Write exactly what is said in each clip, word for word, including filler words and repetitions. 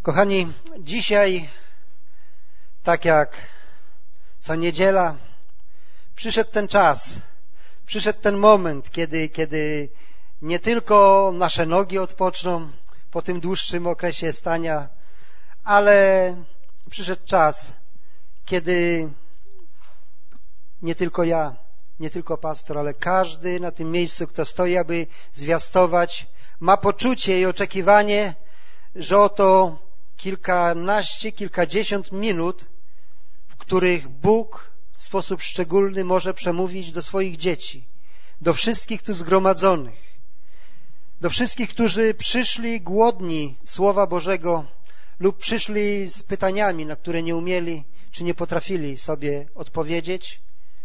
Kochani, dzisiaj, tak jak co niedziela, przyszedł ten czas, przyszedł ten moment, kiedy, kiedy nie tylko nasze nogi odpoczną po tym dłuższym okresie stania, ale przyszedł czas, kiedy nie tylko ja, nie tylko pastor, ale każdy na tym miejscu, kto stoi, aby zwiastować, ma poczucie i oczekiwanie, że oto kilkanaście, kilkadziesiąt minut, w których Bóg w sposób szczególny może przemówić do swoich dzieci, do wszystkich tu zgromadzonych, do wszystkich, którzy przyszli głodni Słowa Bożego lub przyszli z pytaniami, na które nie umieli czy nie potrafili sobie odpowiedzieć.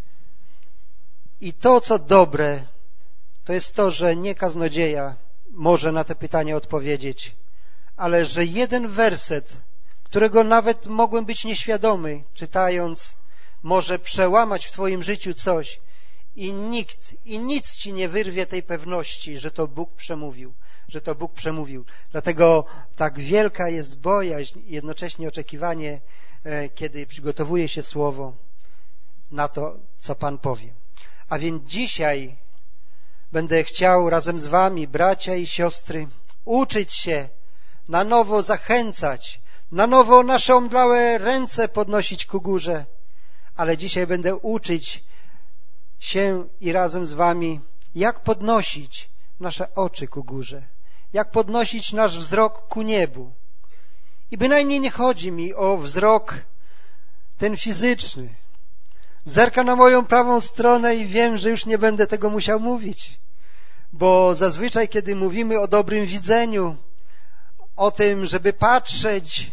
I to, co dobre, to jest to, że nie kaznodzieja może na te pytania odpowiedzieć, ale że jeden werset, którego nawet mogłem być nieświadomy, czytając, może przełamać w twoim życiu coś i nikt i nic ci nie wyrwie tej pewności, że to Bóg przemówił, że to Bóg przemówił. Dlatego tak wielka jest bojaźń i jednocześnie oczekiwanie, kiedy przygotowuje się słowo na to, co Pan powie. A więc dzisiaj będę chciał razem z wami, bracia i siostry, uczyć się, na nowo zachęcać, na nowo nasze omdlałe ręce podnosić ku górze, ale dzisiaj będę uczyć się i razem z wami, jak podnosić nasze oczy ku górze, jak podnosić nasz wzrok ku niebu. I bynajmniej nie chodzi mi o wzrok ten fizyczny. Zerkam na moją prawą stronę i wiem, że już nie będę tego musiał mówić, bo zazwyczaj, kiedy mówimy o dobrym widzeniu, o tym, żeby patrzeć,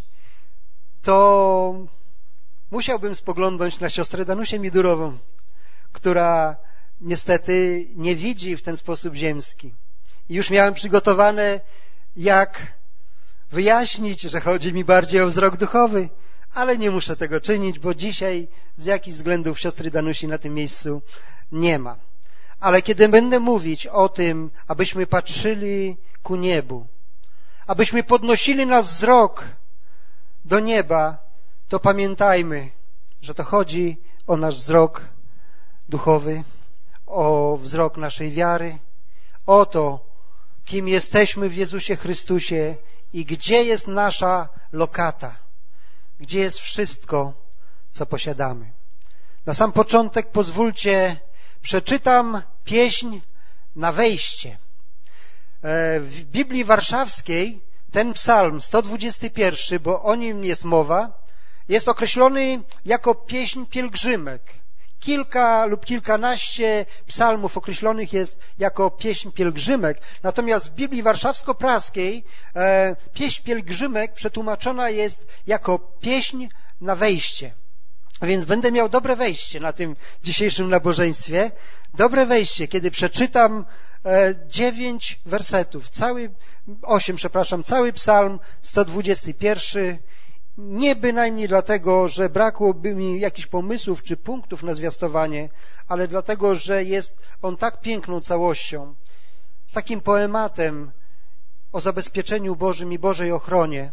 to musiałbym spoglądnąć na siostrę Danusię Midurową, która niestety nie widzi w ten sposób ziemski. I już miałem przygotowane, jak wyjaśnić, że chodzi mi bardziej o wzrok duchowy, ale nie muszę tego czynić, bo dzisiaj z jakichś względów siostry Danusi na tym miejscu nie ma. Ale kiedy będę mówić o tym, abyśmy patrzyli ku niebu, abyśmy podnosili nasz wzrok do nieba, to pamiętajmy, że to chodzi o nasz wzrok duchowy, o wzrok naszej wiary, o to, kim jesteśmy w Jezusie Chrystusie i gdzie jest nasza lokata, gdzie jest wszystko, co posiadamy. Na sam początek pozwólcie, przeczytam pieśń na wejście. W Biblii Warszawskiej ten psalm sto dwudziesty pierwszy, bo o nim jest mowa, jest określony jako pieśń pielgrzymek. Kilka lub kilkanaście psalmów określonych jest jako pieśń pielgrzymek, natomiast w Biblii Warszawsko-Praskiej e, pieśń pielgrzymek przetłumaczona jest jako pieśń na wejście. A więc będę miał dobre wejście na tym dzisiejszym nabożeństwie. Dobre wejście, kiedy przeczytam e, dziewięć wersetów, cały, osiem, przepraszam, cały psalm sto dwudziesty pierwszy. Nie bynajmniej dlatego, że brakłoby mi jakichś pomysłów czy punktów na zwiastowanie, ale dlatego, że jest on tak piękną całością, takim poematem o zabezpieczeniu Bożym i Bożej ochronie,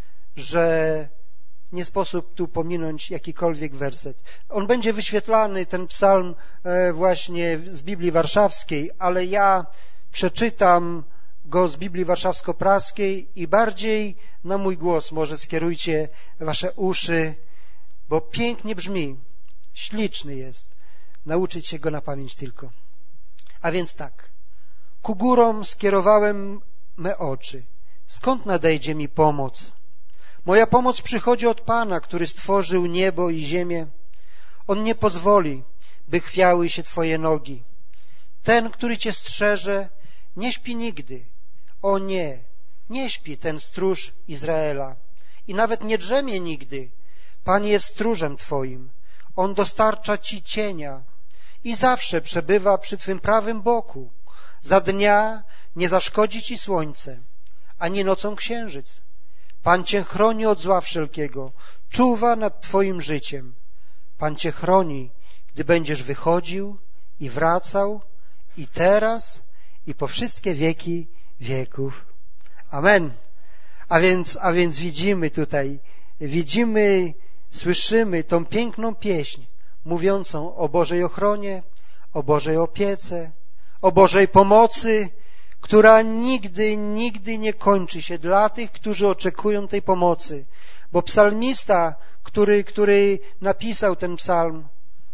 że nie sposób tu pominąć jakikolwiek werset. On będzie wyświetlany, ten psalm właśnie z Biblii Warszawskiej, ale ja przeczytam go z Biblii Warszawsko-Praskiej i bardziej na mój głos może skierujcie wasze uszy, bo pięknie brzmi, śliczny jest. Nauczyć się go na pamięć tylko. A więc tak. Ku górom skierowałem me oczy. Skąd nadejdzie mi pomoc? Moja pomoc przychodzi od Pana, który stworzył niebo i ziemię. On nie pozwoli, by chwiały się twoje nogi. Ten, który cię strzeże, nie śpi nigdy. O nie, nie śpi ten stróż Izraela i nawet nie drzemie nigdy. Pan jest stróżem twoim. On dostarcza ci cienia i zawsze przebywa przy twym prawym boku. Za dnia nie zaszkodzi ci słońce, ani nocą księżyc. Pan cię chroni od zła wszelkiego, czuwa nad twoim życiem. Pan cię chroni, gdy będziesz wychodził i wracał, i teraz, i po wszystkie wieki wieków. Amen. A więc, a więc widzimy tutaj, widzimy, słyszymy tą piękną pieśń mówiącą o Bożej ochronie, o Bożej opiece, o Bożej pomocy, która nigdy, nigdy nie kończy się dla tych, którzy oczekują tej pomocy. Bo psalmista, który, który napisał ten psalm,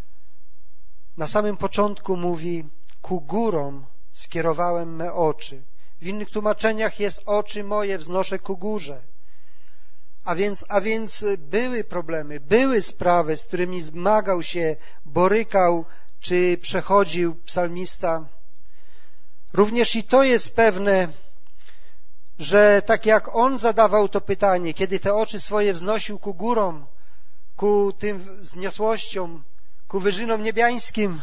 na samym początku mówi: ku górom skierowałem me oczy. W innych tłumaczeniach jest: oczy moje wznoszę ku górze. A więc, a więc były problemy, były sprawy, z którymi zmagał się, borykał czy przechodził psalmista. Również i to jest pewne, że tak jak on zadawał to pytanie, kiedy te oczy swoje wznosił ku górom, ku tym wzniosłościom, ku wyżynom niebiańskim,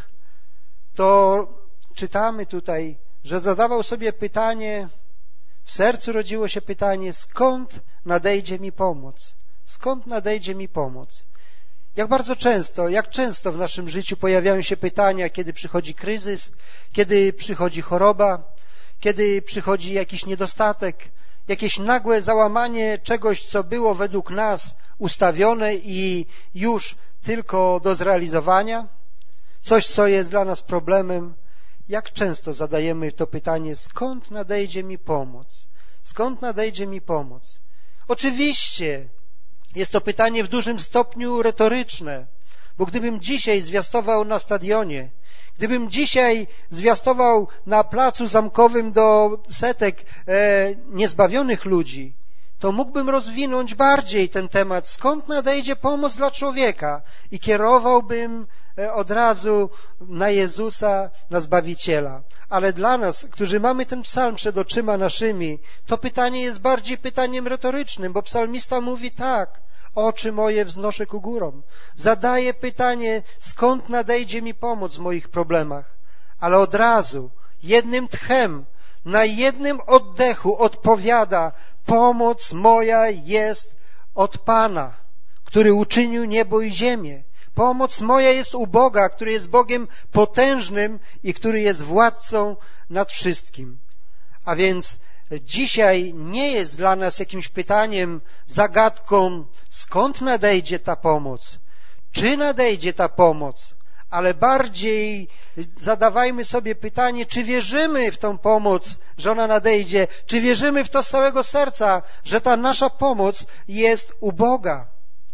to czytamy tutaj, że zadawał sobie pytanie, w sercu rodziło się pytanie: skąd nadejdzie mi pomoc? Skąd nadejdzie mi pomoc? Jak bardzo często, jak często w naszym życiu pojawiają się pytania, kiedy przychodzi kryzys, kiedy przychodzi choroba, kiedy przychodzi jakiś niedostatek, jakieś nagłe załamanie czegoś, co było według nas ustawione i już tylko do zrealizowania, coś, co jest dla nas problemem. Jak często zadajemy to pytanie: skąd nadejdzie mi pomoc? Skąd nadejdzie mi pomoc? Oczywiście jest to pytanie w dużym stopniu retoryczne, bo gdybym dzisiaj zwiastował na stadionie, gdybym dzisiaj zwiastował na placu zamkowym do setek e, niezbawionych ludzi, to mógłbym rozwinąć bardziej ten temat, skąd nadejdzie pomoc dla człowieka, i kierowałbym od razu na Jezusa, na Zbawiciela. Ale dla nas, którzy mamy ten psalm przed oczyma naszymi, to pytanie jest bardziej pytaniem retorycznym, bo psalmista mówi tak: oczy moje wznoszę ku górom. Zadaje pytanie, skąd nadejdzie mi pomoc w moich problemach. Ale od razu, jednym tchem, na jednym oddechu odpowiada: pomoc moja jest od Pana, który uczynił niebo i ziemię. Pomoc moja jest u Boga, który jest Bogiem potężnym i który jest władcą nad wszystkim. A więc dzisiaj nie jest dla nas jakimś pytaniem, zagadką, skąd nadejdzie ta pomoc, czy nadejdzie ta pomoc, ale bardziej zadawajmy sobie pytanie, czy wierzymy w tą pomoc, że ona nadejdzie, czy wierzymy w to z całego serca, że ta nasza pomoc jest u Boga.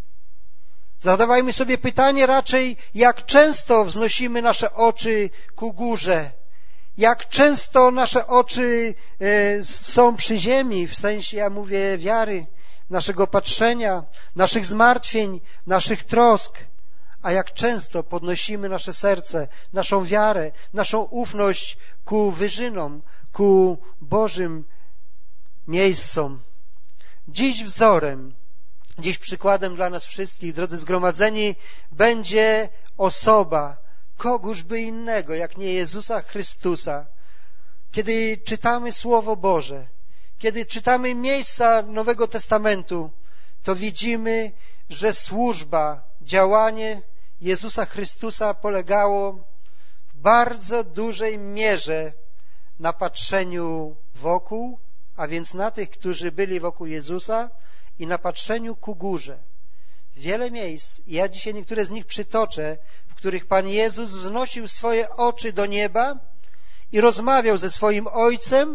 Zadawajmy sobie pytanie raczej, jak często wznosimy nasze oczy ku górze, jak często nasze oczy są przy ziemi, w sensie, ja mówię, wiary, naszego patrzenia, naszych zmartwień, naszych trosk, a jak często podnosimy nasze serce, naszą wiarę, naszą ufność ku wyżynom, ku Bożym miejscom. Dziś wzorem, dziś przykładem dla nas wszystkich, drodzy zgromadzeni, będzie osoba, kogóż by innego, jak nie Jezusa Chrystusa. Kiedy czytamy Słowo Boże, kiedy czytamy miejsca Nowego Testamentu, to widzimy, że służba, działanie Jezusa Chrystusa polegało w bardzo dużej mierze na patrzeniu wokół, a więc na tych, którzy byli wokół Jezusa, i na patrzeniu ku górze. Wiele miejsc, ja dzisiaj niektóre z nich przytoczę, w których Pan Jezus wznosił swoje oczy do nieba i rozmawiał ze swoim Ojcem,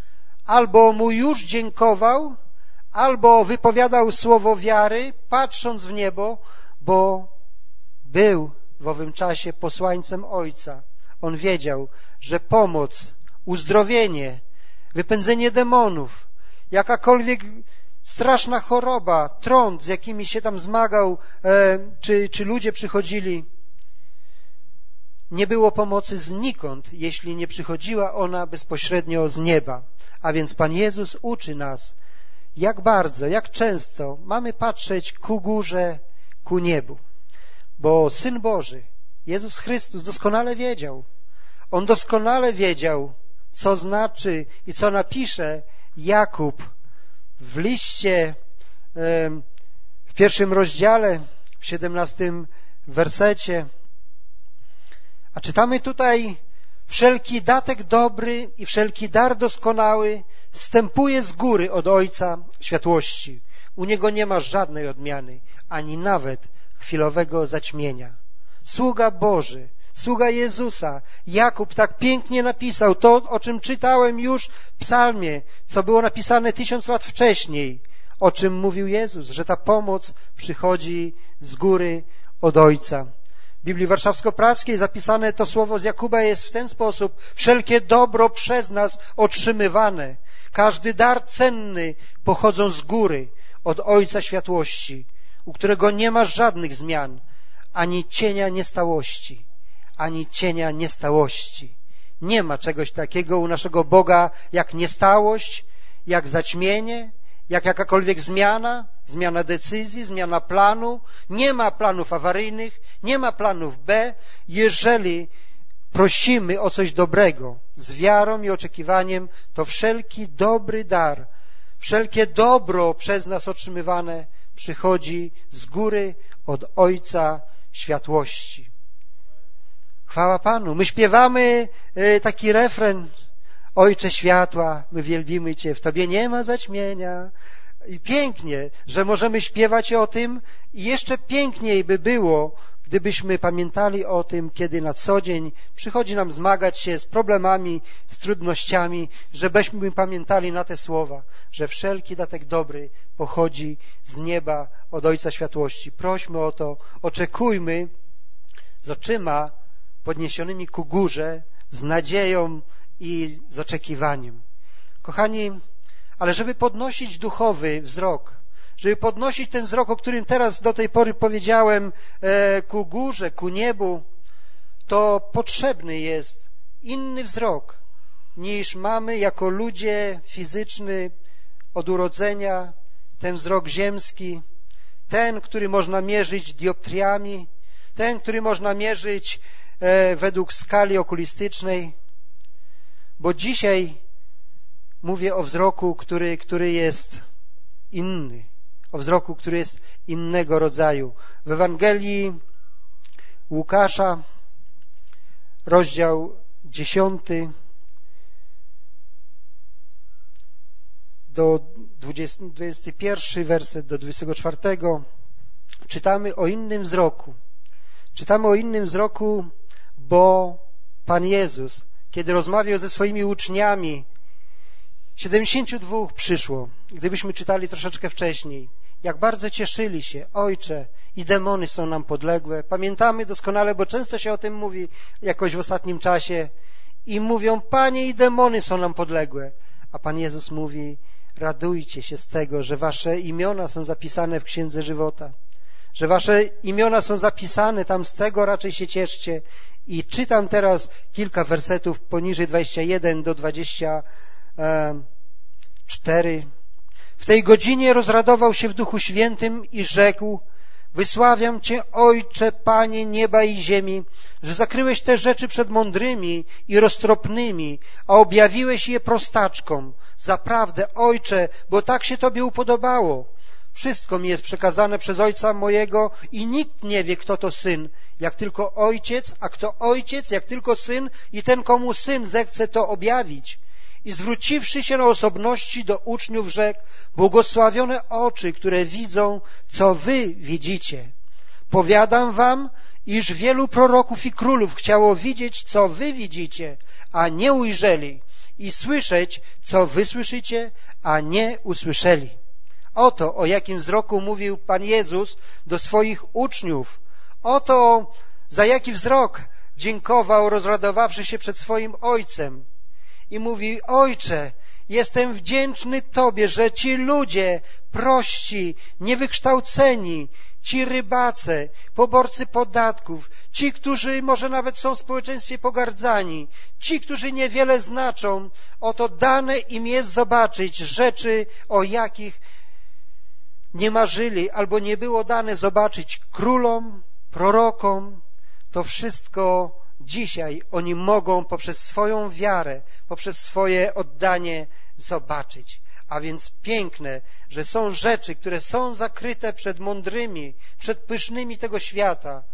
albo Mu już dziękował, albo wypowiadał słowo wiary, patrząc w niebo, bo był w owym czasie posłańcem Ojca. On wiedział, że pomoc, uzdrowienie, wypędzenie demonów, jakakolwiek straszna choroba, trąd, z jakimi się tam zmagał, e, czy, czy ludzie przychodzili, nie było pomocy znikąd, jeśli nie przychodziła ona bezpośrednio z nieba. A więc Pan Jezus uczy nas, jak bardzo, jak często mamy patrzeć ku górze, ku niebu. Bo Syn Boży, Jezus Chrystus, doskonale wiedział. On doskonale wiedział, co znaczy i co napisze Jakub w liście, w pierwszym rozdziale, w siedemnastym wersecie. A czytamy tutaj w Wszelki datek dobry i wszelki dar doskonały wstępuje z góry od Ojca światłości. U Niego nie ma żadnej odmiany, ani nawet chwilowego zaćmienia. Sługa Boży, sługa Jezusa, Jakub tak pięknie napisał to, o czym czytałem już w psalmie, co było napisane tysiąc lat wcześniej, o czym mówił Jezus, że ta pomoc przychodzi z góry od Ojca. W Biblii Warszawsko-Praskiej zapisane to słowo z Jakuba jest w ten sposób: wszelkie dobro przez nas otrzymywane, każdy dar cenny pochodzą z góry, od Ojca światłości, u którego nie ma żadnych zmian, ani cienia niestałości, ani cienia niestałości. Nie ma czegoś takiego u naszego Boga jak niestałość, jak zaćmienie, jak jakakolwiek zmiana, zmiana decyzji, zmiana planu. Nie ma planów awaryjnych, nie ma planów B, jeżeli prosimy o coś dobrego z wiarą i oczekiwaniem, to wszelki dobry dar, wszelkie dobro przez nas otrzymywane przychodzi z góry od Ojca światłości. Chwała Panu. My śpiewamy taki refren: Ojcze światła, my wielbimy Cię, w Tobie nie ma zaćmienia. I pięknie, że możemy śpiewać o tym, i jeszcze piękniej by było, gdybyśmy pamiętali o tym, kiedy na co dzień przychodzi nam zmagać się z problemami, z trudnościami, żebyśmy pamiętali na te słowa, że wszelki datek dobry pochodzi z nieba od Ojca światłości. Prośmy o to, oczekujmy z oczyma podniesionymi ku górze, z nadzieją i z oczekiwaniem. Kochani, ale żeby podnosić duchowy wzrok, żeby podnosić ten wzrok, o którym teraz do tej pory powiedziałem, ku górze, ku niebu, to potrzebny jest inny wzrok niż mamy jako ludzie fizyczny od urodzenia, ten wzrok ziemski, ten, który można mierzyć dioptriami, ten, który można mierzyć według skali okulistycznej, bo dzisiaj mówię o wzroku, który, który jest inny, o wzroku, który jest innego rodzaju. W Ewangelii Łukasza, rozdział dziesiąty, do dwudziesty pierwszy werset do dwudziestego czwartego, czytamy o innym wzroku. Czytamy o innym wzroku, bo Pan Jezus, kiedy rozmawiał ze swoimi uczniami, siedemdziesięciu dwóch przyszło, gdybyśmy czytali troszeczkę wcześniej, jak bardzo cieszyli się: Ojcze, i demony są nam podległe. Pamiętamy doskonale, bo często się o tym mówi jakoś w ostatnim czasie. I mówią: Panie, i demony są nam podległe. A Pan Jezus mówi: radujcie się z tego, że wasze imiona są zapisane w Księdze Żywota, że wasze imiona są zapisane tam, z tego raczej się cieszcie. I czytam teraz kilka wersetów poniżej dwudziestego pierwszego do dwudziestego czwartego. W tej godzinie rozradował się w Duchu Świętym i rzekł: wysławiam Cię, Ojcze, Panie nieba i ziemi, że zakryłeś te rzeczy przed mądrymi i roztropnymi, a objawiłeś je prostaczkom. Zaprawdę, Ojcze, bo tak się Tobie upodobało. Wszystko mi jest przekazane przez Ojca mojego i nikt nie wie, kto to Syn, jak tylko Ojciec, a kto Ojciec, jak tylko Syn i ten, komu Syn zechce to objawić. I zwróciwszy się na osobności do uczniów, rzekł: błogosławione oczy, które widzą, co wy widzicie. Powiadam wam, iż wielu proroków i królów chciało widzieć, co wy widzicie, a nie ujrzeli, i słyszeć, co wy słyszycie, a nie usłyszeli. Oto o jakim wzroku mówił Pan Jezus do swoich uczniów. Oto za jaki wzrok dziękował, rozradowawszy się przed swoim Ojcem. I mówi: Ojcze, jestem wdzięczny Tobie, że ci ludzie prości, niewykształceni, ci rybacy, poborcy podatków, ci, którzy może nawet są w społeczeństwie pogardzani, ci, którzy niewiele znaczą, oto dane im jest zobaczyć rzeczy, o jakich nie marzyli, albo nie było dane zobaczyć królom, prorokom. To wszystko dzisiaj oni mogą poprzez swoją wiarę, poprzez swoje oddanie zobaczyć. A więc piękne, że są rzeczy, które są zakryte przed mądrymi, przed pysznymi tego świata,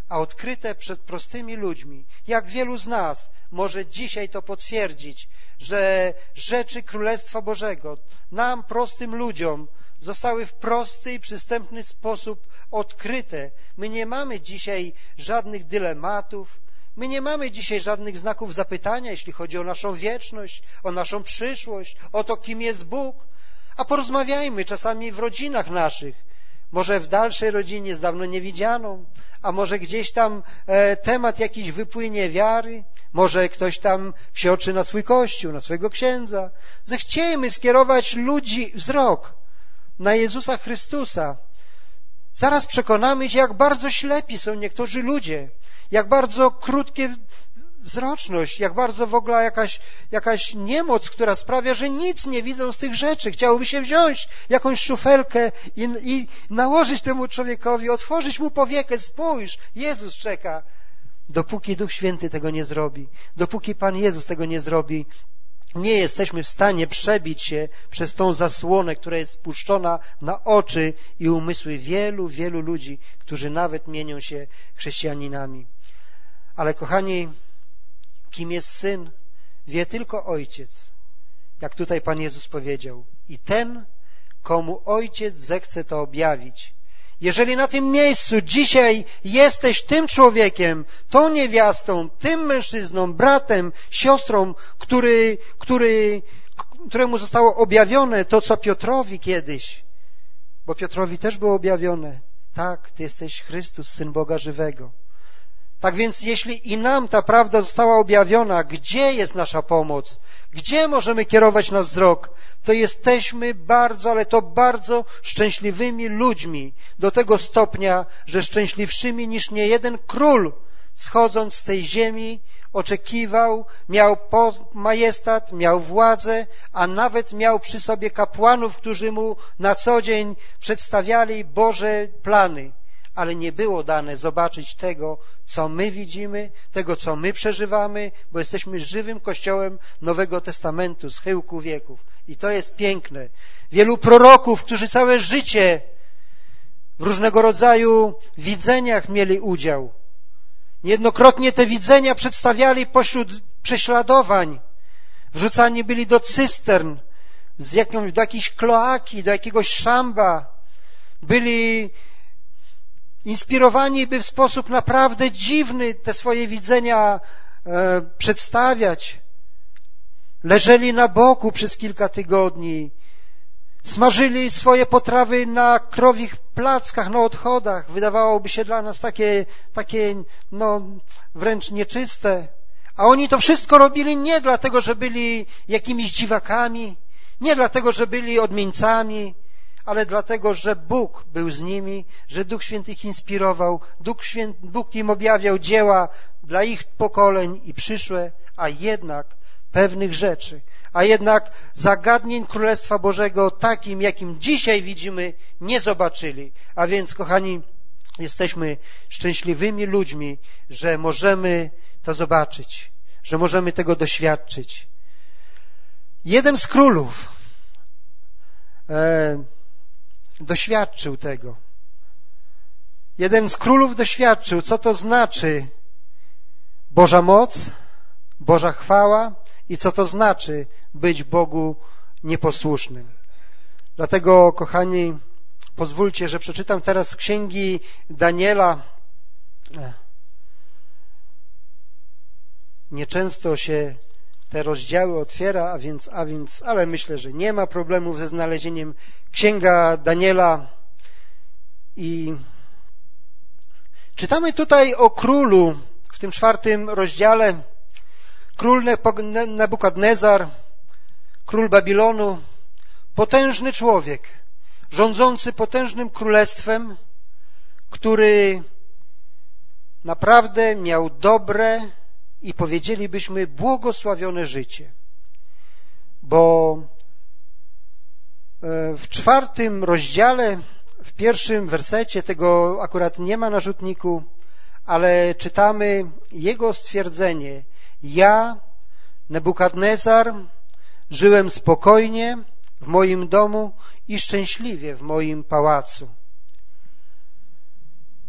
a odkryte przed prostymi ludźmi. Jak wielu z nas może dzisiaj to potwierdzić, że rzeczy Królestwa Bożego nam, prostym ludziom, zostały w prosty i przystępny sposób odkryte. My nie mamy dzisiaj żadnych dylematów, my nie mamy dzisiaj żadnych znaków zapytania, jeśli chodzi o naszą wieczność, o naszą przyszłość, o to, kim jest Bóg. A porozmawiajmy czasami w rodzinach naszych, może w dalszej rodzinie z dawno niewidzianą, a może gdzieś tam e, temat jakiś wypłynie wiary, może ktoś tam psioczy na swój kościół, na swojego księdza. Zechciejmy skierować ludzi wzrok na Jezusa Chrystusa. Zaraz przekonamy się, jak bardzo ślepi są niektórzy ludzie, jak bardzo krótkie wzroczność, jak bardzo w ogóle jakaś, jakaś niemoc, która sprawia, że nic nie widzą z tych rzeczy. Chciałoby się wziąć jakąś szufelkę i, i nałożyć temu człowiekowi, otworzyć mu powiekę, spójrz, Jezus czeka. Dopóki Duch Święty tego nie zrobi, dopóki Pan Jezus tego nie zrobi, nie jesteśmy w stanie przebić się przez tą zasłonę, która jest spuszczona na oczy i umysły wielu, wielu ludzi, którzy nawet mienią się chrześcijaninami. Ale kochani, kim jest Syn, wie tylko Ojciec, jak tutaj Pan Jezus powiedział. I ten, komu Ojciec zechce to objawić. Jeżeli na tym miejscu dzisiaj jesteś tym człowiekiem, tą niewiastą, tym mężczyzną, bratem, siostrą, który, który, któremu zostało objawione to, co Piotrowi kiedyś, bo Piotrowi też było objawione. Tak, Ty jesteś Chrystus, Syn Boga żywego. Tak więc jeśli i nam ta prawda została objawiona, gdzie jest nasza pomoc? Gdzie możemy kierować nasz wzrok? To jesteśmy bardzo, ale to bardzo szczęśliwymi ludźmi do tego stopnia, że szczęśliwszymi niż niejeden król, schodząc z tej ziemi, oczekiwał, miał majestat, miał władzę, a nawet miał przy sobie kapłanów, którzy mu na co dzień przedstawiali Boże plany. Ale nie było dane zobaczyć tego, co my widzimy, tego, co my przeżywamy, bo jesteśmy żywym Kościołem Nowego Testamentu z chyłku wieków. I to jest piękne. Wielu proroków, którzy całe życie w różnego rodzaju widzeniach mieli udział. Niejednokrotnie te widzenia przedstawiali pośród prześladowań. Wrzucani byli do cystern, z jakąś, do jakiejś kloaki, do jakiegoś szamba. Byli inspirowani, by w sposób naprawdę dziwny te swoje widzenia e, przedstawiać. Leżeli na boku przez kilka tygodni. Smażyli swoje potrawy na krowich plackach, na odchodach. Wydawałoby się dla nas takie, takie no, wręcz nieczyste. A oni to wszystko robili nie dlatego, że byli jakimiś dziwakami, nie dlatego, że byli odmieńcami, ale dlatego, że Bóg był z nimi, że Duch Święty ich inspirował, Duch, Święty, Bóg im objawiał dzieła dla ich pokoleń i przyszłe, a jednak pewnych rzeczy, a jednak zagadnień Królestwa Bożego takim, jakim dzisiaj widzimy, nie zobaczyli. A więc, kochani, jesteśmy szczęśliwymi ludźmi, że możemy to zobaczyć, że możemy tego doświadczyć. Jeden z królów e, doświadczył tego. Jeden z królów doświadczył, co to znaczy Boża moc, Boża chwała i co to znaczy być Bogu nieposłusznym. Dlatego, kochani, pozwólcie, że przeczytam teraz z księgi Daniela. Nieczęsto się te rozdziały otwiera, a więc, a więc, ale myślę, że nie ma problemów ze znalezieniem. Księga Daniela i czytamy tutaj o królu w tym czwartym rozdziale. Król Nebukadnezar, król Babilonu, potężny człowiek, rządzący potężnym królestwem, który naprawdę miał dobre i powiedzielibyśmy błogosławione życie. Bo w czwartym rozdziale, w pierwszym wersecie, tego akurat nie ma na rzutniku, ale czytamy jego stwierdzenie: ja, Nebukadnezar, żyłem spokojnie w moim domu i szczęśliwie w moim pałacu.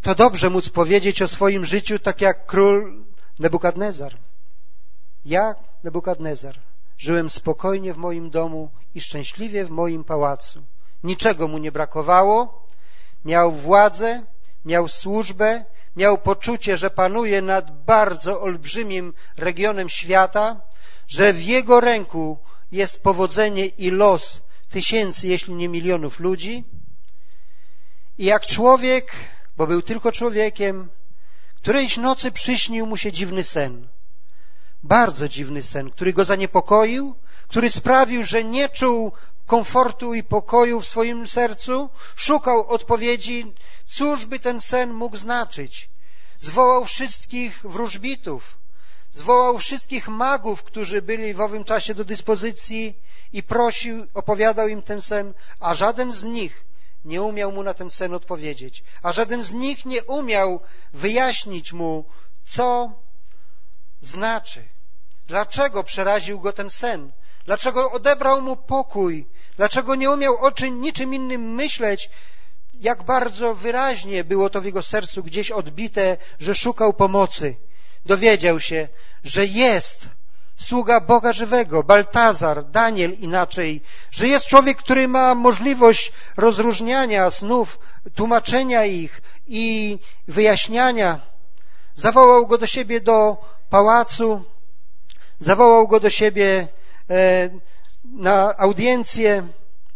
to dobrze móc powiedzieć o swoim życiu tak jak król Nebukadnezar. Ja, Nebukadnezar, żyłem spokojnie w moim domu i szczęśliwie w moim pałacu. Niczego mu nie brakowało, miał władzę, miał służbę, miał poczucie, że panuje nad bardzo olbrzymim regionem świata, że w jego ręku jest powodzenie i los tysięcy, jeśli nie milionów ludzi. I jak człowiek, bo był tylko człowiekiem, którejś nocy przyśnił mu się dziwny sen. Bardzo dziwny sen, który go zaniepokoił, który sprawił, że nie czuł komfortu i pokoju w swoim sercu, szukał odpowiedzi, cóż by ten sen mógł znaczyć. Zwołał wszystkich wróżbitów, zwołał wszystkich magów, którzy byli w owym czasie do dyspozycji i prosił, opowiadał im ten sen, a żaden z nich nie umiał mu na ten sen odpowiedzieć, a żaden z nich nie umiał wyjaśnić mu, co znaczy, dlaczego przeraził go ten sen, dlaczego odebrał mu pokój, dlaczego nie umiał o czym, niczym innym myśleć, jak bardzo wyraźnie było to w jego sercu gdzieś odbite, że szukał pomocy. Dowiedział się, że jest sługa Boga żywego, Baltazar, Daniel inaczej, że jest człowiek, który ma możliwość rozróżniania snów, tłumaczenia ich i wyjaśniania. Zawołał go do siebie do pałacu, zawołał go do siebie na audiencję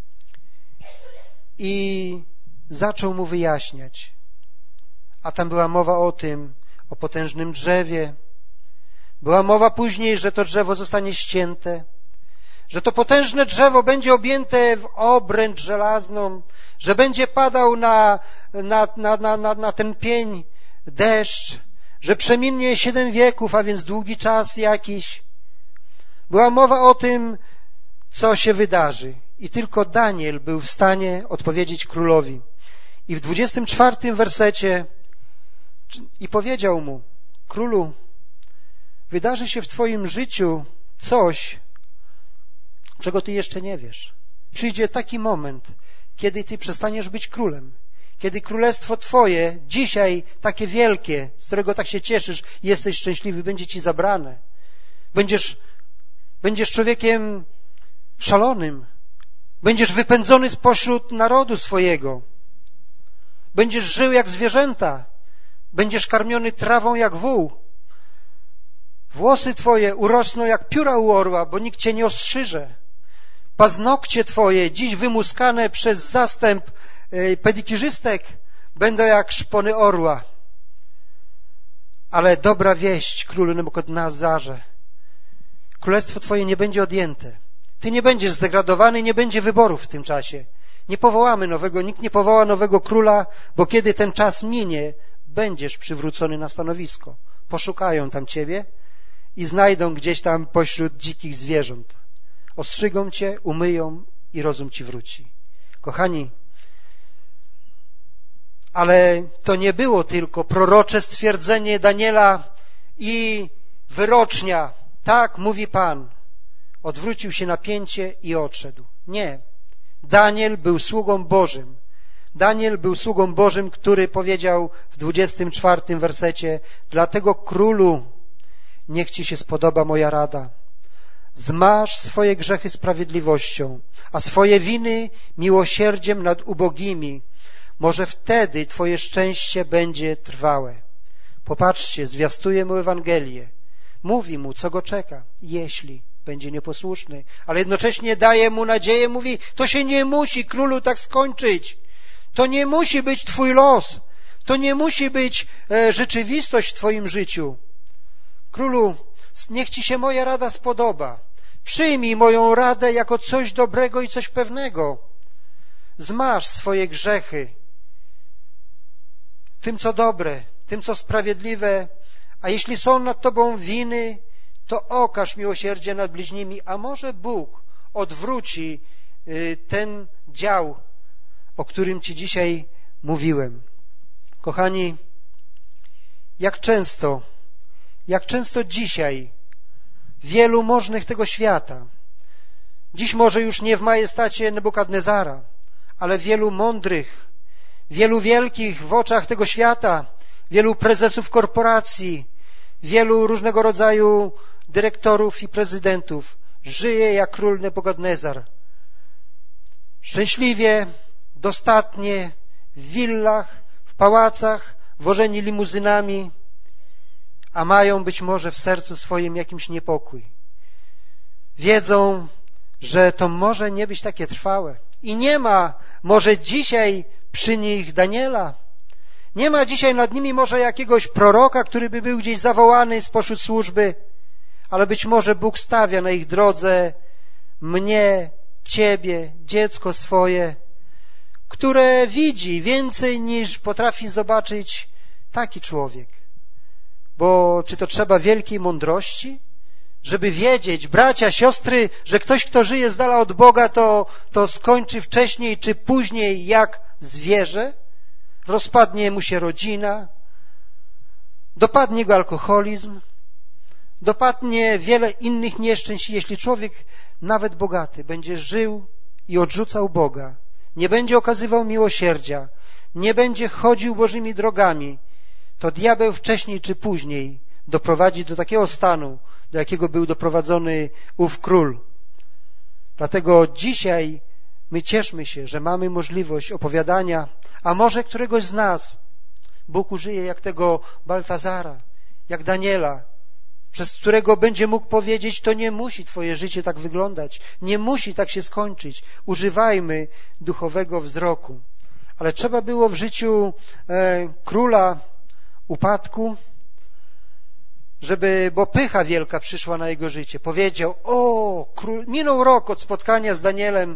i zaczął mu wyjaśniać. A tam była mowa o tym, o potężnym drzewie. Była mowa później, że to drzewo zostanie ścięte, że to potężne drzewo będzie objęte w obręcz żelazną, że będzie padał na, na, na, na, na, na ten pień deszcz, że przeminie siedem wieków, a więc długi czas jakiś. Była mowa o tym, co się wydarzy. I tylko Daniel był w stanie odpowiedzieć królowi. I w dwudziestym czwartym wersecie i powiedział mu: królu, wydarzy się w twoim życiu coś, czego ty jeszcze nie wiesz. Przyjdzie taki moment, kiedy ty przestaniesz być królem, kiedy królestwo twoje, dzisiaj takie wielkie, z którego tak się cieszysz i jesteś szczęśliwy, będzie ci zabrane. Będziesz, będziesz człowiekiem szalonym, będziesz wypędzony spośród narodu swojego, będziesz żył jak zwierzęta, będziesz karmiony trawą jak wół. Włosy twoje urosną jak pióra u orła, bo nikt cię nie ostrzyże. Paznokcie twoje, dziś wymuskane przez zastęp pedikirzystek, będą jak szpony orła. Ale dobra wieść, królu Nebukadnezarze, królestwo twoje nie będzie odjęte. Ty nie będziesz zdegradowany, nie będzie wyborów w tym czasie. Nie powołamy nowego, nikt nie powoła nowego króla, bo kiedy ten czas minie, będziesz przywrócony na stanowisko. Poszukają tam ciebie i znajdą gdzieś tam pośród dzikich zwierząt. Ostrzygą cię, umyją i rozum ci wróci. Kochani, ale to nie było tylko prorocze stwierdzenie Daniela i wyrocznia. Tak mówi Pan. Odwrócił się na pięcie i odszedł. Nie. Daniel był sługą Bożym. Daniel był sługą Bożym, który powiedział w dwudziestym czwartym wersecie: dlatego królu, niech ci się spodoba moja rada. Zmaż swoje grzechy sprawiedliwością, a swoje winy miłosierdziem nad ubogimi. Może wtedy twoje szczęście będzie trwałe. Popatrzcie, zwiastuje mu Ewangelię. Mówi mu, co go czeka, jeśli będzie nieposłuszny, ale jednocześnie daje mu nadzieję, mówi: to się nie musi, królu, tak skończyć. To nie musi być twój los. To nie musi być e, rzeczywistość w twoim życiu. Królu, niech ci się moja rada spodoba. Przyjmij moją radę jako coś dobrego i coś pewnego. Zmaż swoje grzechy tym, co dobre, tym, co sprawiedliwe, a jeśli są nad tobą winy, to okaż miłosierdzie nad bliźnimi, a może Bóg odwróci ten dział, o którym ci dzisiaj mówiłem. Kochani, jak często, jak często dzisiaj wielu możnych tego świata, dziś może już nie w majestacie Nebukadnezara, ale wielu mądrych, wielu wielkich w oczach tego świata, wielu prezesów korporacji, wielu różnego rodzaju dyrektorów i prezydentów żyje jak król Nebukadnezar. Szczęśliwie, dostatnie, w willach, w pałacach, wożeni limuzynami, a mają być może w sercu swoim jakimś niepokój. Wiedzą, że to może nie być takie trwałe. I nie ma może dzisiaj przy nich Daniela. Nie ma dzisiaj nad nimi może jakiegoś proroka, który by był gdzieś zawołany spośród służby, ale być może Bóg stawia na ich drodze mnie, Ciebie, dziecko swoje, które widzi więcej niż potrafi zobaczyć taki człowiek. Bo czy to trzeba wielkiej mądrości, żeby wiedzieć, bracia, siostry, że ktoś, kto żyje z dala od Boga, to, to skończy wcześniej czy później jak zwierzę? Rozpadnie mu się rodzina, dopadnie go alkoholizm, dopadnie wiele innych nieszczęść. Jeśli człowiek, nawet bogaty, będzie żył i odrzucał Boga, nie będzie okazywał miłosierdzia, nie będzie chodził Bożymi drogami, to diabeł wcześniej czy później doprowadzi do takiego stanu, do jakiego był doprowadzony ów król. Dlatego dzisiaj my cieszmy się, że mamy możliwość opowiadania, a może któregoś z nas Bóg użyje jak tego Baltazara, jak Daniela, przez którego będzie mógł powiedzieć, to nie musi twoje życie tak wyglądać, nie musi tak się skończyć. Używajmy duchowego wzroku. Ale trzeba było w życiu e, króla upadku, żeby, bo pycha wielka przyszła na jego życie. Powiedział, o, król, minął rok od spotkania z Danielem,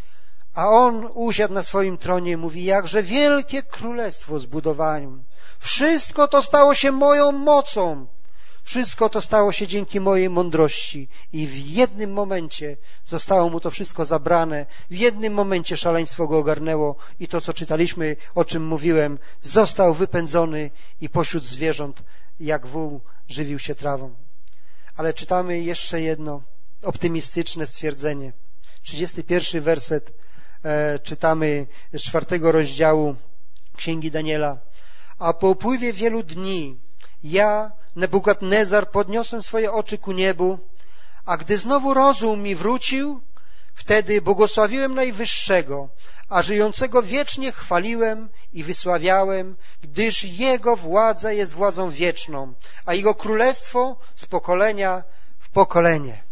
a on usiadł na swoim tronie i mówi, jakże wielkie królestwo zbudowałem. Wszystko to stało się moją mocą. Wszystko to stało się dzięki mojej mądrości. I w jednym momencie zostało mu to wszystko zabrane. W jednym momencie szaleństwo go ogarnęło i to, co czytaliśmy, o czym mówiłem, został wypędzony i pośród zwierząt, jak wół, żywił się trawą. Ale czytamy jeszcze jedno optymistyczne stwierdzenie. trzydziesty pierwszy werset e, czytamy z czwartego rozdziału Księgi Daniela. A po upływie wielu dni ja, Nebukadnezar, podniosłem swoje oczy ku niebu, a gdy znowu rozum mi wrócił, wtedy błogosławiłem Najwyższego, a żyjącego wiecznie chwaliłem i wysławiałem, gdyż Jego władza jest władzą wieczną, a Jego królestwo z pokolenia w pokolenie.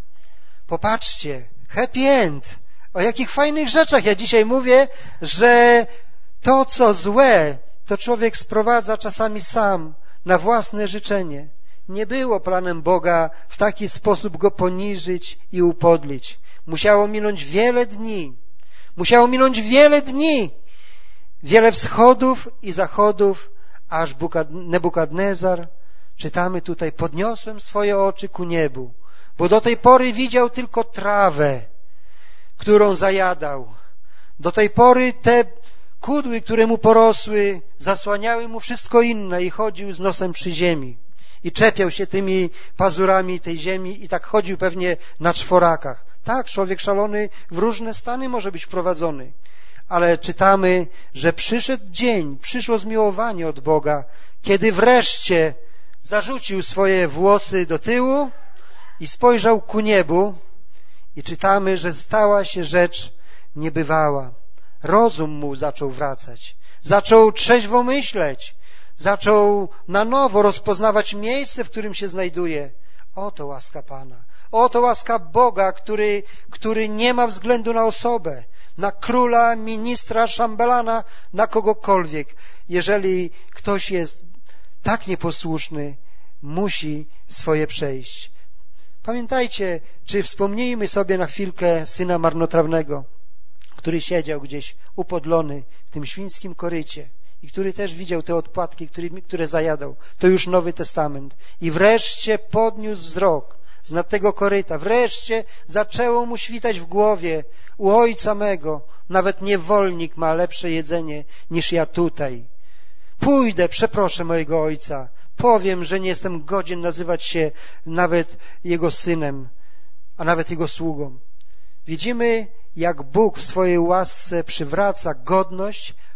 Popatrzcie, happy end. O jakich fajnych rzeczach ja dzisiaj mówię, że to, co złe, to człowiek sprowadza czasami sam na własne życzenie. Nie było planem Boga w taki sposób go poniżyć i upodlić. Musiało minąć wiele dni. Musiało minąć wiele dni. Wiele wschodów i zachodów, aż Nebukadnezar, czytamy tutaj, podniosłem swoje oczy ku niebu, bo do tej pory widział tylko trawę, którą zajadał. Do tej pory te kudły, które mu porosły, zasłaniały mu wszystko inne i chodził z nosem przy ziemi. I czepiał się tymi pazurami tej ziemi i tak chodził pewnie na czworakach. Tak, człowiek szalony w różne stany może być wprowadzony. Ale czytamy, że przyszedł dzień, przyszło zmiłowanie od Boga, kiedy wreszcie zarzucił swoje włosy do tyłu i spojrzał ku niebu i czytamy, że stała się rzecz niebywała. Rozum mu zaczął wracać. Zaczął trzeźwo myśleć. Zaczął na nowo rozpoznawać miejsce, w którym się znajduje. Oto łaska Pana. Oto łaska Boga, który, który nie ma względu na osobę, na króla, ministra, szambelana, na kogokolwiek. Jeżeli ktoś jest tak nieposłuszny, musi swoje przejść. Pamiętajcie, czy wspomnijmy sobie na chwilkę syna marnotrawnego, który siedział gdzieś upodlony w tym świńskim korycie i który też widział te odpłatki, które, które zajadał. To już Nowy Testament. I wreszcie podniósł wzrok z nad tego koryta. Wreszcie zaczęło mu świtać w głowie. U Ojca mego nawet niewolnik ma lepsze jedzenie niż ja tutaj. Pójdę, przeproszę mojego Ojca. Powiem, że nie jestem godzien nazywać się nawet Jego synem, a nawet Jego sługą. Widzimy, jak Bóg w swojej łasce przywraca godność,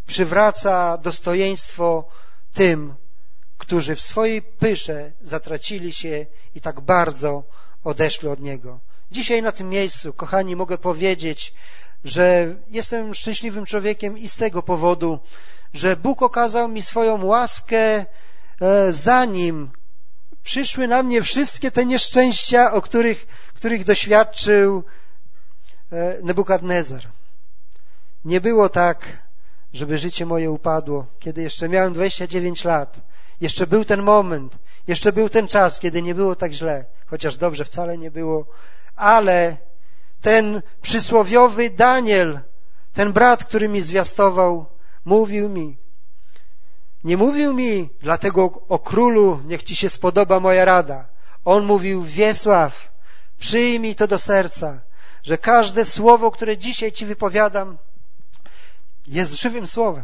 przywraca dostojeństwo tym, którzy w swojej pysze zatracili się i tak bardzo odeszli od Niego. Dzisiaj na tym miejscu, kochani, mogę powiedzieć, że jestem szczęśliwym człowiekiem i z tego powodu, że Bóg okazał mi swoją łaskę, zanim przyszły na mnie wszystkie te nieszczęścia, o których, których doświadczył Nebukadnezar. Nie było tak, żeby życie moje upadło, kiedy jeszcze miałem dwadzieścia dziewięć lat. Jeszcze był ten moment, jeszcze był ten czas, kiedy nie było tak źle, chociaż dobrze wcale nie było, ale ten przysłowiowy Daniel, ten brat, który mi zwiastował, mówił mi, nie mówił mi dlatego o królu, niech ci się spodoba moja rada. On mówił, Wiesław, przyjmij to do serca, że każde słowo, które dzisiaj ci wypowiadam, jest żywym słowem.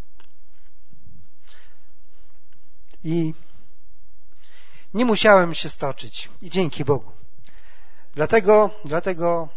I nie musiałem się stoczyć. I dzięki Bogu. Dlatego, dlatego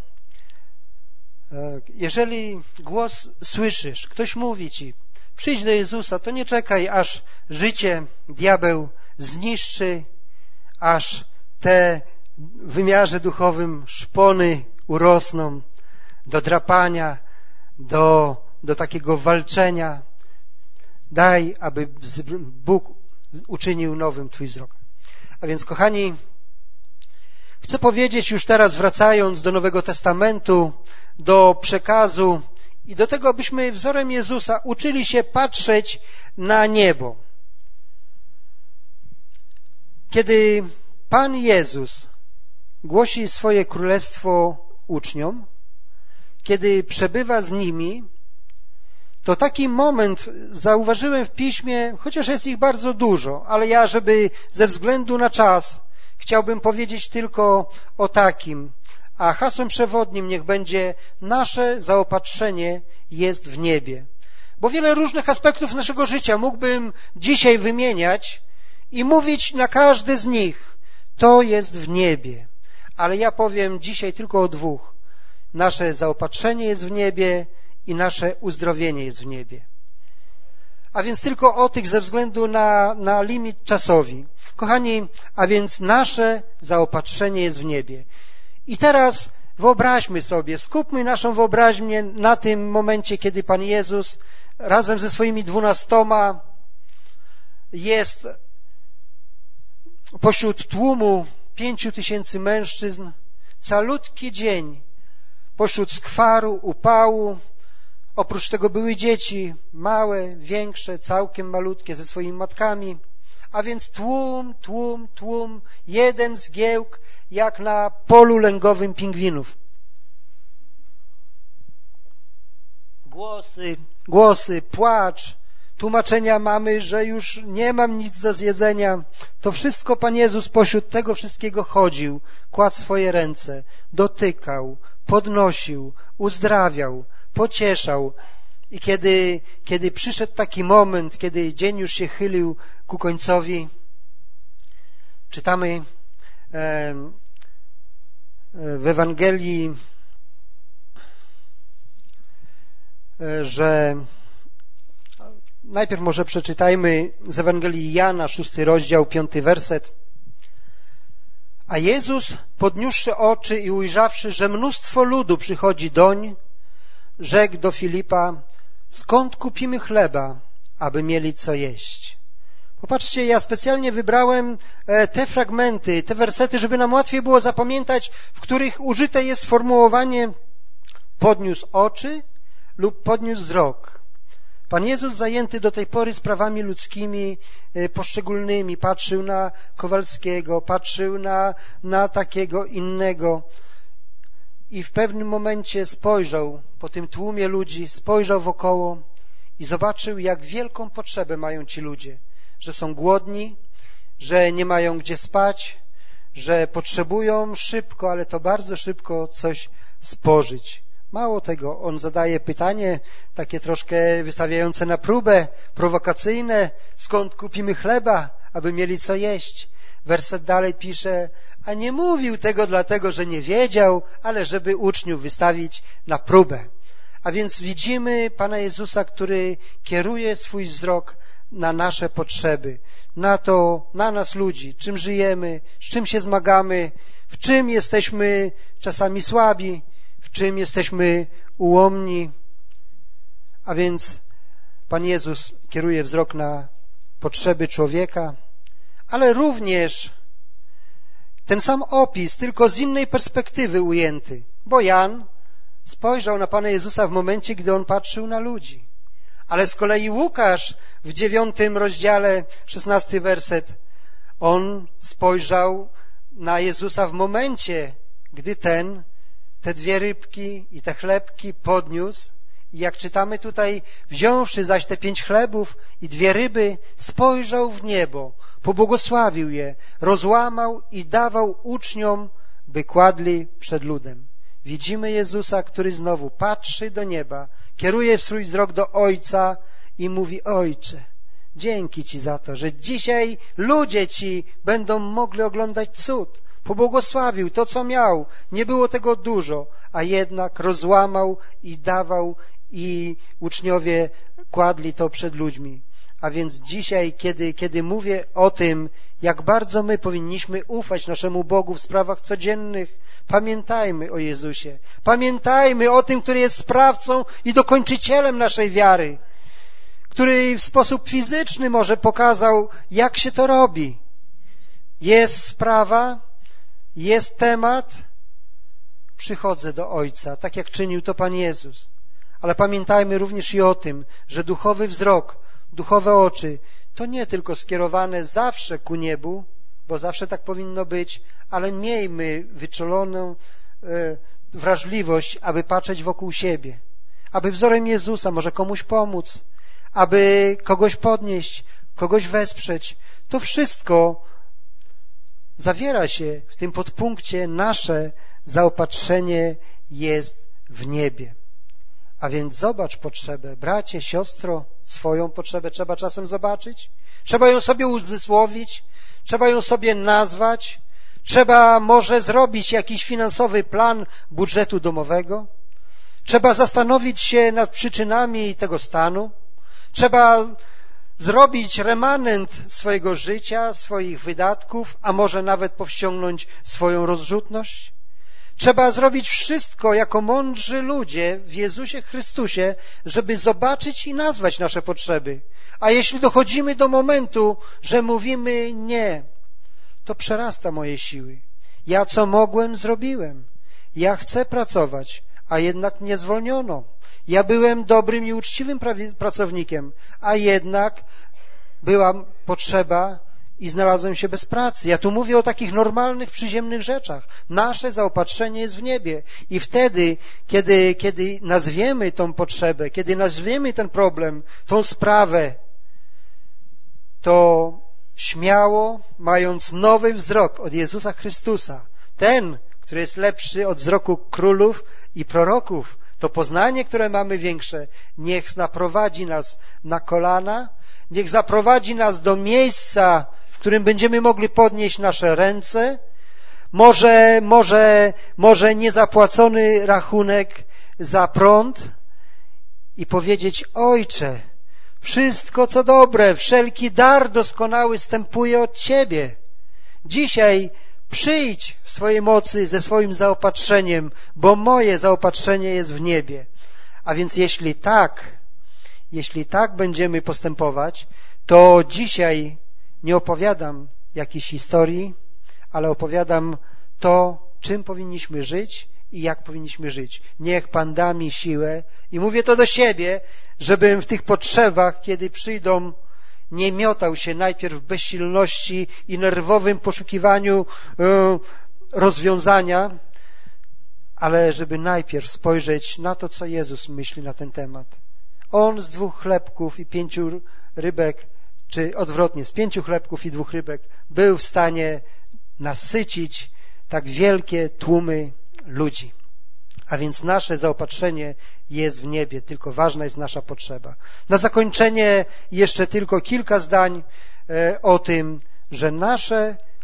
jeżeli głos słyszysz, ktoś mówi ci, przyjdź do Jezusa, to nie czekaj, aż życie diabeł zniszczy, aż te w wymiarze duchowym szpony urosną do drapania, do, do takiego walczenia. Daj, aby Bóg uczynił nowym twój wzrok. A więc, kochani, chcę powiedzieć już teraz, wracając do Nowego Testamentu, do przekazu i do tego, abyśmy wzorem Jezusa uczyli się patrzeć na niebo. Kiedy Pan Jezus głosi swoje królestwo uczniom, kiedy przebywa z nimi, to taki moment zauważyłem w Piśmie, chociaż jest ich bardzo dużo, ale ja, żeby ze względu na czas, chciałbym powiedzieć tylko o takim, a hasłem przewodnim niech będzie nasze zaopatrzenie jest w niebie. Bo wiele różnych aspektów naszego życia mógłbym dzisiaj wymieniać i mówić na każdy z nich. To jest w niebie. Ale ja powiem dzisiaj tylko o dwóch. Nasze zaopatrzenie jest w niebie i nasze uzdrowienie jest w niebie. A więc tylko o tych ze względu na, na limit czasowy. Kochani, a więc nasze zaopatrzenie jest w niebie. I teraz wyobraźmy sobie, skupmy naszą wyobraźnię na tym momencie, kiedy Pan Jezus razem ze swoimi dwunastoma jest pośród tłumu pięciu tysięcy mężczyzn, calutki dzień, pośród skwaru, upału. Oprócz tego były dzieci, małe, większe, całkiem malutkie, ze swoimi matkami. A więc tłum, tłum, tłum, jeden zgiełk, jak na polu lęgowym pingwinów. Głosy, głosy, płacz, tłumaczenia mamy, że już nie mam nic do zjedzenia. To wszystko Pan Jezus pośród tego wszystkiego chodził, kładł swoje ręce, dotykał, podnosił, uzdrawiał, pocieszał. I kiedy, kiedy przyszedł taki moment, kiedy dzień już się chylił ku końcowi, czytamy w Ewangelii, że najpierw może przeczytajmy z Ewangelii Jana, szósty rozdział, piąty werset. A Jezus, podniósłszy oczy i ujrzawszy, że mnóstwo ludu przychodzi doń, rzekł do Filipa, skąd kupimy chleba, aby mieli co jeść? Popatrzcie, ja specjalnie wybrałem te fragmenty, te wersety, żeby nam łatwiej było zapamiętać, w których użyte jest sformułowanie podniósł oczy lub podniósł wzrok. Pan Jezus, zajęty do tej pory sprawami ludzkimi poszczególnymi, patrzył na Kowalskiego, patrzył na, na takiego innego i w pewnym momencie spojrzał po tym tłumie ludzi, spojrzał wokoło i zobaczył, jak wielką potrzebę mają ci ludzie, że są głodni, że nie mają gdzie spać, że potrzebują szybko, ale to bardzo szybko coś spożyć. Mało tego, on zadaje pytanie takie troszkę wystawiające na próbę, prowokacyjne, skąd kupimy chleba, aby mieli co jeść. Werset dalej pisze, a nie mówił tego dlatego, że nie wiedział, ale żeby uczniów wystawić na próbę. A więc widzimy Pana Jezusa, który kieruje swój wzrok na nasze potrzeby, na to, na nas ludzi, czym żyjemy, z czym się zmagamy, w czym jesteśmy czasami słabi, w czym jesteśmy ułomni. A więc Pan Jezus kieruje wzrok na potrzeby człowieka, ale również ten sam opis, tylko z innej perspektywy ujęty, bo Jan spojrzał na Pana Jezusa w momencie, gdy on patrzył na ludzi. Ale z kolei Łukasz w dziewiątym rozdziale, szesnasty werset, on spojrzał na Jezusa w momencie, gdy ten te dwie rybki i te chlebki podniósł i jak czytamy tutaj, wziąwszy zaś te pięć chlebów i dwie ryby, spojrzał w niebo, pobłogosławił je, rozłamał i dawał uczniom, by kładli przed ludem. Widzimy Jezusa, który znowu patrzy do nieba, kieruje swój wzrok do Ojca i mówi: Ojcze, dzięki Ci za to, że dzisiaj ludzie Ci będą mogli oglądać cud. Pobłogosławił to, co miał. Nie było tego dużo, a jednak rozłamał i dawał i uczniowie kładli to przed ludźmi. A więc dzisiaj, kiedy, kiedy mówię o tym, jak bardzo my powinniśmy ufać naszemu Bogu w sprawach codziennych, pamiętajmy o Jezusie. Pamiętajmy o tym, który jest sprawcą i dokończycielem naszej wiary, który w sposób fizyczny może pokazał, jak się to robi. Jest sprawa, jest temat, przychodzę do Ojca, tak jak czynił to Pan Jezus. Ale pamiętajmy również i o tym, że duchowy wzrok, duchowe oczy to nie tylko skierowane zawsze ku niebu, bo zawsze tak powinno być, ale miejmy wyczuloną e, wrażliwość, aby patrzeć wokół siebie, aby wzorem Jezusa może komuś pomóc, aby kogoś podnieść, kogoś wesprzeć. To wszystko zawiera się w tym podpunkcie: nasze zaopatrzenie jest w niebie. A więc zobacz potrzebę. Bracie, siostro, swoją potrzebę trzeba czasem zobaczyć. Trzeba ją sobie uzmysłowić. Trzeba ją sobie nazwać. Trzeba może zrobić jakiś finansowy plan budżetu domowego. Trzeba zastanowić się nad przyczynami tego stanu. Trzeba zrobić remanent swojego życia, swoich wydatków, a może nawet powściągnąć swoją rozrzutność. Trzeba zrobić wszystko jako mądrzy ludzie w Jezusie Chrystusie, żeby zobaczyć i nazwać nasze potrzeby. A jeśli dochodzimy do momentu, że mówimy nie, to przerasta moje siły. Ja co mogłem, zrobiłem. Ja chcę pracować, a jednak mnie zwolniono. Ja byłem dobrym i uczciwym pracownikiem, a jednak była potrzeba i znalazłem się bez pracy. Ja tu mówię o takich normalnych, przyziemnych rzeczach. Nasze zaopatrzenie jest w niebie. I wtedy, kiedy, kiedy nazwiemy tą potrzebę, kiedy nazwiemy ten problem, tą sprawę, to śmiało, mając nowy wzrok od Jezusa Chrystusa, ten, który jest lepszy od wzroku królów i proroków, to poznanie, które mamy większe, niech naprowadzi nas na kolana, niech zaprowadzi nas do miejsca, w którym będziemy mogli podnieść nasze ręce, może, może, może niezapłacony rachunek za prąd i powiedzieć: Ojcze, wszystko co dobre, wszelki dar doskonały stępuje od Ciebie. Dzisiaj przyjdź w swojej mocy ze swoim zaopatrzeniem, bo moje zaopatrzenie jest w niebie. A więc jeśli tak, jeśli tak będziemy postępować, to dzisiaj nie opowiadam jakiejś historii, ale opowiadam to, czym powinniśmy żyć i jak powinniśmy żyć. Niech Pan da mi siłę, i mówię to do siebie, żebym w tych potrzebach, kiedy przyjdą, nie miotał się najpierw w bezsilności i nerwowym poszukiwaniu rozwiązania, ale żeby najpierw spojrzeć na to, co Jezus myśli na ten temat. On z dwóch chlebków i pięciu rybek, czy odwrotnie, z pięciu chlebków i dwóch rybek był w stanie nasycić tak wielkie tłumy ludzi. A więc nasze zaopatrzenie jest w niebie, tylko ważna jest nasza potrzeba. Na zakończenie jeszcze tylko kilka zdań o tym, że nasze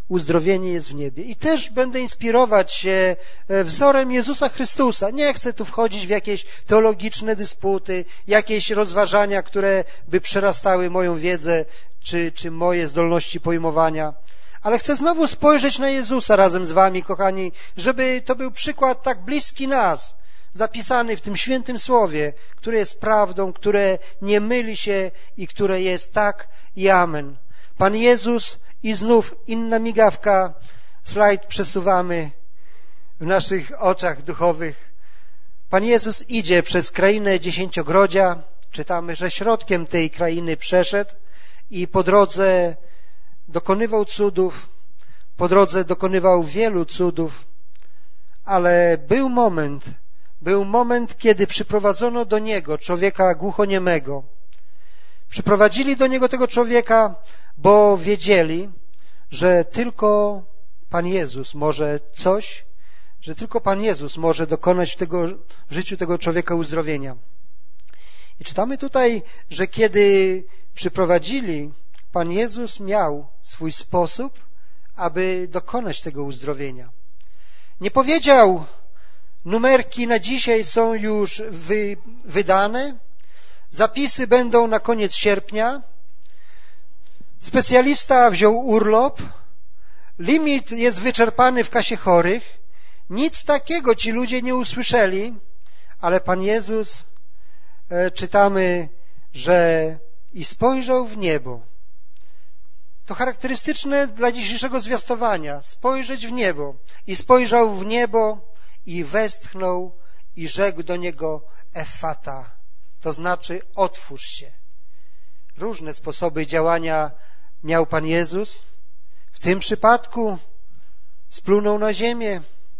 uzdrowienie jest w niebie. I też będę inspirować się wzorem Jezusa Chrystusa. Nie chcę tu wchodzić w jakieś teologiczne dysputy, jakieś rozważania, które by przerastały moją wiedzę czy, czy moje zdolności pojmowania. Ale chcę znowu spojrzeć na Jezusa razem z wami, kochani, żeby to był przykład tak bliski nas, zapisany w tym świętym słowie, które jest prawdą, które nie myli się i które jest tak i amen. Pan Jezus i znów inna migawka, slajd przesuwamy w naszych oczach duchowych. Pan Jezus idzie przez krainę Dziesięciogrodzia. Czytamy, że środkiem tej krainy przeszedł i po drodze dokonywał cudów, po drodze dokonywał wielu cudów, ale był moment, był moment, kiedy przyprowadzono do Niego człowieka głuchoniemego. Przyprowadzili do Niego tego człowieka, bo wiedzieli, że tylko Pan Jezus może coś, że tylko Pan Jezus może dokonać w, tego, w życiu tego człowieka uzdrowienia. I czytamy tutaj, że kiedy przyprowadzili, Pan Jezus miał swój sposób, aby dokonać tego uzdrowienia. Nie powiedział, numerki na dzisiaj są już wy, wydane, zapisy będą na koniec sierpnia, specjalista wziął urlop, limit jest wyczerpany w kasie chorych. Nic takiego ci ludzie nie usłyszeli, ale Pan Jezus, e, czytamy, że i spojrzał w niebo. To charakterystyczne dla dzisiejszego zwiastowania. Spojrzeć w niebo. I spojrzał w niebo i westchnął i rzekł do niego Effata. To znaczy otwórz się. Różne sposoby działania miał Pan Jezus. W tym przypadku splunął na ziemię,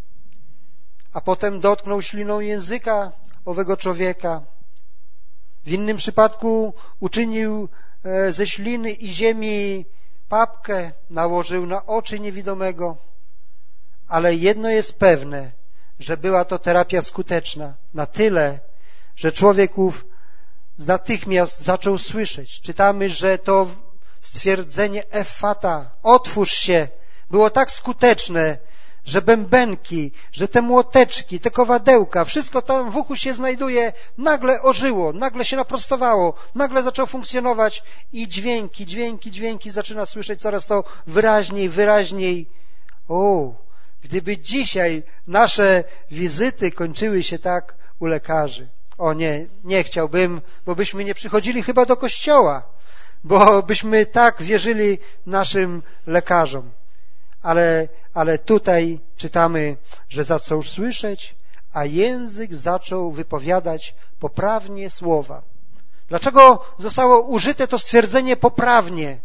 a potem dotknął śliną języka owego człowieka. W innym przypadku uczynił ze śliny i ziemi papkę, nałożył na oczy niewidomego. Ale jedno jest pewne, że była to terapia skuteczna na tyle, że człowiek ów natychmiast zaczął słyszeć. Czytamy, że to stwierdzenie Effata, otwórz się, było tak skuteczne, że bębenki, że te młoteczki, te kowadełka, wszystko tam w uchu się znajduje, nagle ożyło, nagle się naprostowało, nagle zaczął funkcjonować i dźwięki, dźwięki, dźwięki zaczyna słyszeć coraz to wyraźniej, wyraźniej. O, gdyby dzisiaj nasze wizyty kończyły się tak u lekarzy. O nie, nie chciałbym, bo byśmy nie przychodzili chyba do kościoła, bo byśmy tak wierzyli naszym lekarzom. Ale, ale tutaj czytamy, że zaczął słyszeć, a język zaczął wypowiadać poprawnie słowa. Dlaczego zostało użyte to stwierdzenie poprawnie?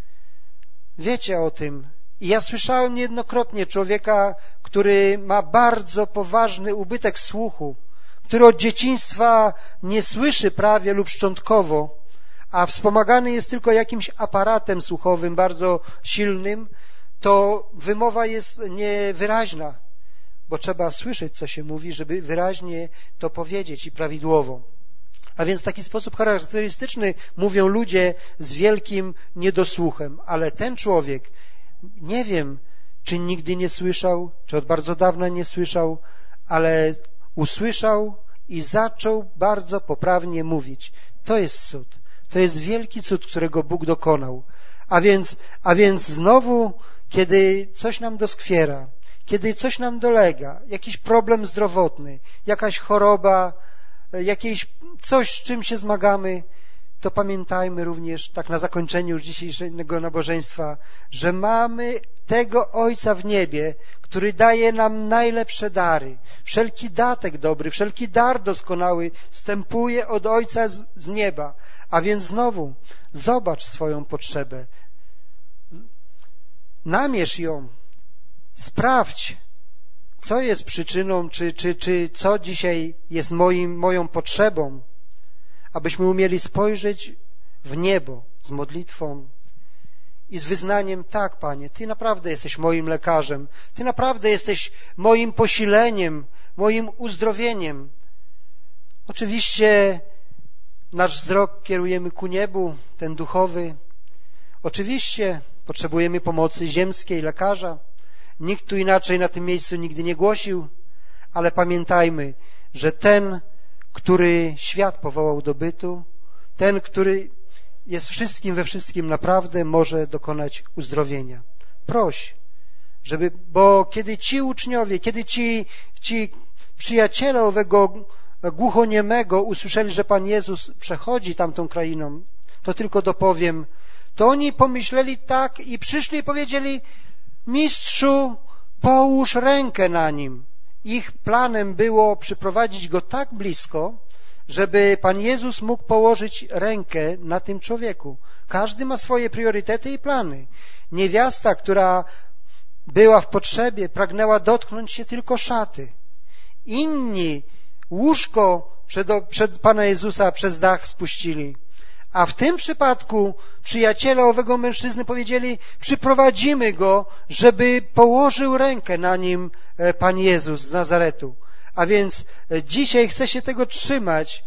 Wiecie o tym. I ja słyszałem niejednokrotnie człowieka, który ma bardzo poważny ubytek słuchu, który od dzieciństwa nie słyszy prawie lub szczątkowo, a wspomagany jest tylko jakimś aparatem słuchowym bardzo silnym, to wymowa jest niewyraźna, bo trzeba słyszeć, co się mówi, żeby wyraźnie to powiedzieć i prawidłowo. A więc w taki sposób charakterystyczny mówią ludzie z wielkim niedosłuchem. Ale ten człowiek, nie wiem, czy nigdy nie słyszał, czy od bardzo dawna nie słyszał, ale usłyszał i zaczął bardzo poprawnie mówić. To jest cud. To jest wielki cud, którego Bóg dokonał. A więc, a więc znowu, kiedy coś nam doskwiera, kiedy coś nam dolega, jakiś problem zdrowotny, jakaś choroba, jakieś coś, z czym się zmagamy, to pamiętajmy również, tak na zakończeniu już dzisiejszego nabożeństwa, że mamy tego Ojca w niebie, który daje nam najlepsze dary. Wszelki datek dobry, wszelki dar doskonały wstępuje od Ojca z, z nieba. A więc znowu, zobacz swoją potrzebę. Namierz ją. Sprawdź, co jest przyczyną, czy, czy, czy co dzisiaj jest moim, moją potrzebą, abyśmy umieli spojrzeć w niebo z modlitwą i z wyznaniem: tak, Panie, Ty naprawdę jesteś moim lekarzem, Ty naprawdę jesteś moim posileniem, moim uzdrowieniem. Oczywiście nasz wzrok kierujemy ku niebu, ten duchowy. Oczywiście potrzebujemy pomocy ziemskiej, lekarza. Nikt tu inaczej na tym miejscu nigdy nie głosił, ale pamiętajmy, że ten, który świat powołał do bytu, ten, który jest wszystkim we wszystkim, naprawdę może dokonać uzdrowienia. Proś, żeby, bo kiedy ci uczniowie, kiedy ci, ci przyjaciele owego głuchoniemego usłyszeli, że Pan Jezus przechodzi tamtą krainą, to tylko dopowiem, to oni pomyśleli tak i przyszli i powiedzieli: Mistrzu, połóż rękę na nim. Ich planem było przyprowadzić go tak blisko, żeby Pan Jezus mógł położyć rękę na tym człowieku. Każdy ma swoje priorytety i plany. Niewiasta, która była w potrzebie, pragnęła dotknąć się tylko szaty. Inni łóżko przed, przed Pana Jezusa przez dach spuścili. A w tym przypadku przyjaciele owego mężczyzny powiedzieli: przyprowadzimy go, żeby położył rękę na nim Pan Jezus z Nazaretu. A więc dzisiaj chcę się tego trzymać,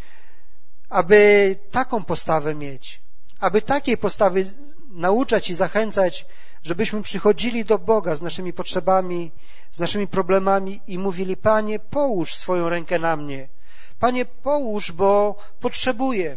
aby taką postawę mieć, aby takiej postawy nauczać i zachęcać, żebyśmy przychodzili do Boga z naszymi potrzebami, z naszymi problemami i mówili: Panie, połóż swoją rękę na mnie. Panie, połóż, bo potrzebuję.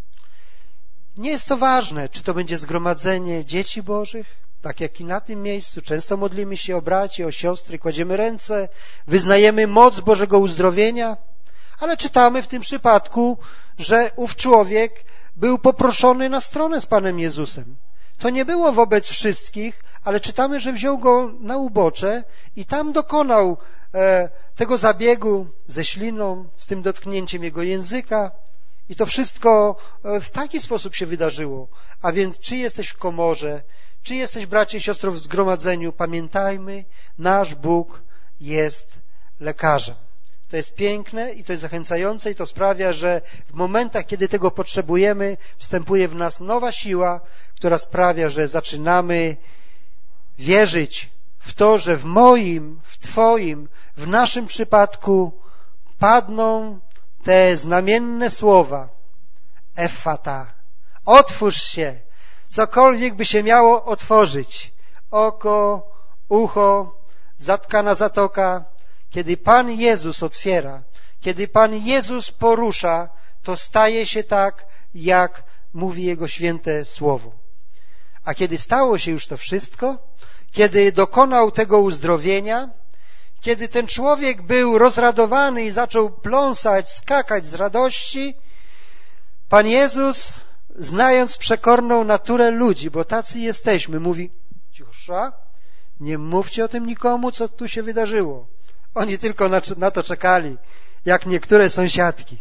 Nie jest to ważne, czy to będzie zgromadzenie dzieci Bożych, tak jak i na tym miejscu. Często modlimy się o braci, o siostry, kładziemy ręce, wyznajemy moc Bożego uzdrowienia, ale czytamy w tym przypadku, że ów człowiek był poproszony na stronę z Panem Jezusem. To nie było wobec wszystkich, ale czytamy, że wziął go na ubocze i tam dokonał e, tego zabiegu ze śliną, z tym dotknięciem jego języka. I to wszystko w taki sposób się wydarzyło. A więc czy jesteś w komorze, czy jesteś, bracie i siostro, w zgromadzeniu, pamiętajmy, nasz Bóg jest lekarzem. To jest piękne i to jest zachęcające i to sprawia, że w momentach, kiedy tego potrzebujemy, wstępuje w nas nowa siła, która sprawia, że zaczynamy wierzyć w to, że w moim, w Twoim, w naszym przypadku padną te znamienne słowa: Effata, otwórz się, cokolwiek by się miało otworzyć, oko, ucho, zatkana zatoka. Kiedy Pan Jezus otwiera, kiedy Pan Jezus porusza, to staje się tak, jak mówi Jego święte słowo. A kiedy stało się już to wszystko, kiedy dokonał tego uzdrowienia, kiedy ten człowiek był rozradowany i zaczął pląsać, skakać z radości, Pan Jezus, znając przekorną naturę ludzi, bo tacy jesteśmy, mówi: cichosza, nie mówcie o tym nikomu, co tu się wydarzyło. Oni tylko na, na to czekali, jak niektóre sąsiadki.